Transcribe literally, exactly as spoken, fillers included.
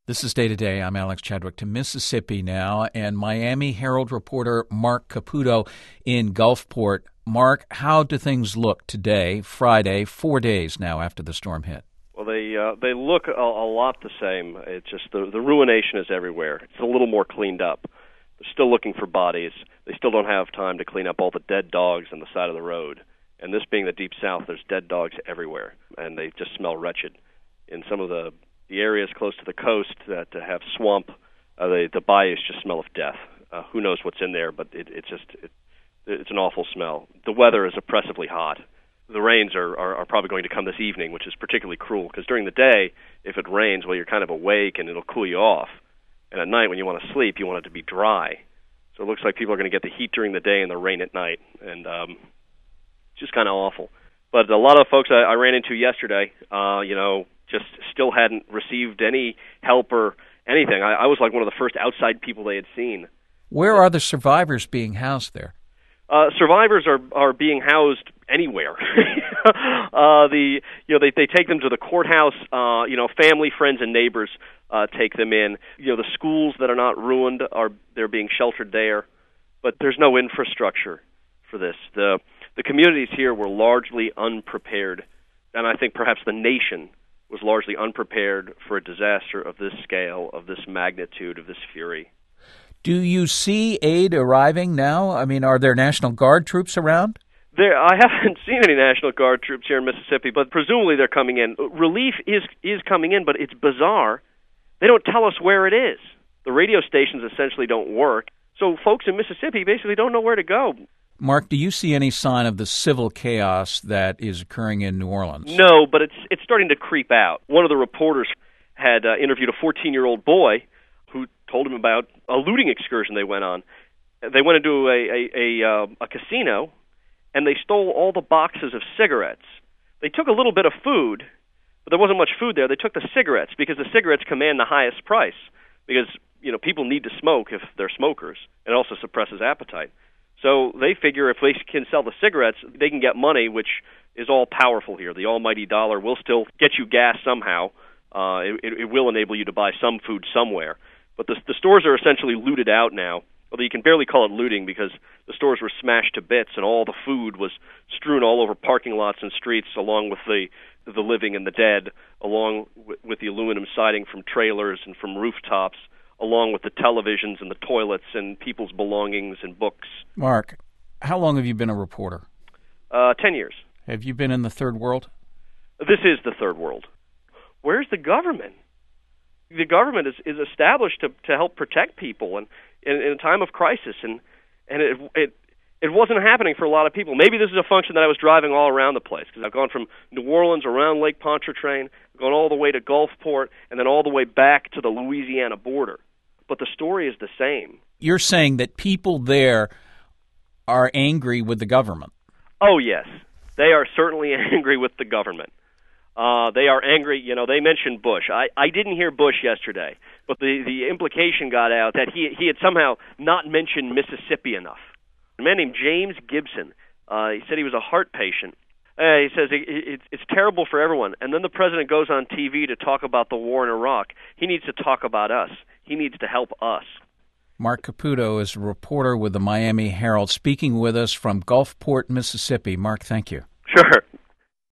This is Day to Day. I'm Alex Chadwick to Mississippi now, and Miami Herald reporter Mark Caputo in Gulfport. Mark, how do things look today, Friday, four days now after the storm hit? Well, they uh, they look a, a lot the same. It's just the, the ruination is everywhere. It's a little more cleaned up. They're still looking for bodies. They still don't have time to clean up all the dead dogs on the side of the road. And this being the Deep South, there's dead dogs everywhere, and they just smell wretched. In some of the The areas close to the coast that uh, have swamp, uh, the, the bayous just smell of death. Uh, who knows what's in there, but it, it just it, it's an awful smell. The weather is oppressively hot. The rains are, are, are probably going to come this evening, which is particularly cruel, because during the day, if it rains, well, you're kind of awake and it'll cool you off. And at night, when you want to sleep, you want it to be dry. So it looks like people are going to get the heat during the day and the rain at night, and um, it's just kind of awful. But a lot of folks I, I ran into yesterday, uh, you know, just still hadn't received any help or anything. I, I was like one of the first outside people they had seen. Where are the survivors being housed there? Uh, survivors are, are being housed anywhere. uh, the you know they they take them to the courthouse. Uh, you know, family, friends, and neighbors uh, take them in. You know, the schools that are not ruined are they're being sheltered there, but there's no infrastructure for this. The the communities here were largely unprepared, and I think perhaps the nation was largely unprepared for a disaster of this scale, of this magnitude, of this fury. Do you see aid arriving now? I mean, are there National Guard troops around? There, I haven't seen any National Guard troops here in Mississippi, but presumably they're coming in. Relief is is coming in, but it's bizarre. They don't tell us where it is. The radio stations essentially don't work, so folks in Mississippi basically don't know where to go. Mark, do you see any sign of the civil chaos that is occurring in New Orleans? No, but it's it's starting to creep out. One of the reporters had uh, interviewed a fourteen-year-old boy who told him about a looting excursion they went on. They went into a a, a, uh, a casino, and they stole all the boxes of cigarettes. They took a little bit of food, but there wasn't much food there. They took the cigarettes because the cigarettes command the highest price because, you know, people need to smoke if they're smokers. It also suppresses appetite. So they figure if they can sell the cigarettes, they can get money, which is all powerful here. The almighty dollar will still get you gas somehow. Uh, it, it will enable you to buy some food somewhere. But the, the stores are essentially looted out now, although you can barely call it looting because the stores were smashed to bits and all the food was strewn all over parking lots and streets, along with the the living and the dead, along with, with the aluminum siding from trailers and from rooftops, along with the televisions and the toilets and people's belongings and books. Mark, how long have you been a reporter? Uh, ten years. Have you been in the third world? This is the third world. Where's the government? The government is, is established to, to help protect people and in, in a time of crisis, and and it, it it wasn't happening for a lot of people. Maybe this is a function that I was driving all around the place, because I've gone from New Orleans around Lake Pontchartrain, gone all the way to Gulfport, and then all the way back to the Louisiana border. But the story is the same. You're saying that people there are angry with the government. Oh, yes. They are certainly angry with the government. Uh, they are angry. You know, they mentioned Bush. I, I didn't hear Bush yesterday, but the, the implication got out that he, he had somehow not mentioned Mississippi enough. A man named James Gibson, uh, he said he was a heart patient. Uh, he says it, it, it's terrible for everyone. And then the president goes on T V to talk about the war in Iraq. He needs to talk about us. He needs to help us. Mark Caputo is a reporter with the Miami Herald, speaking with us from Gulfport, Mississippi. Mark, thank you. Sure.